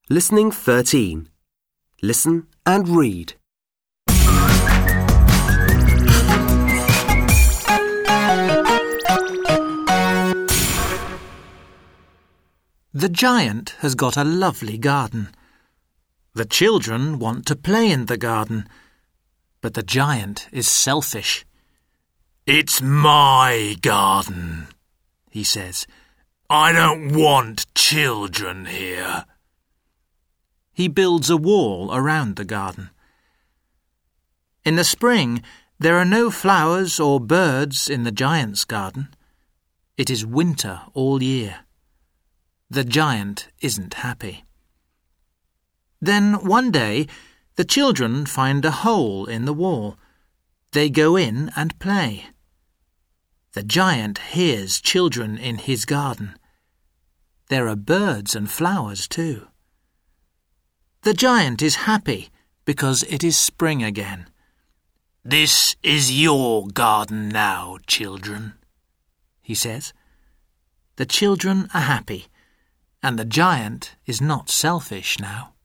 Listening 13. Listen and read. The giant has got a lovely garden. The children want to play in the garden, but the giant is selfish. "It's my garden," he says. "I don't want children here." He builds a wall around the garden. In the spring, there are no flowers or birds in the giant's garden. It is winter all year. The giant isn't happy. Then one day, the children find a hole in the wall. They go in and play. The giant hears children in his garden. There are birds and flowers too. The giant is happy because it is spring again. "This is your garden now, children," he says. The children are happy, and the giant is not selfish now.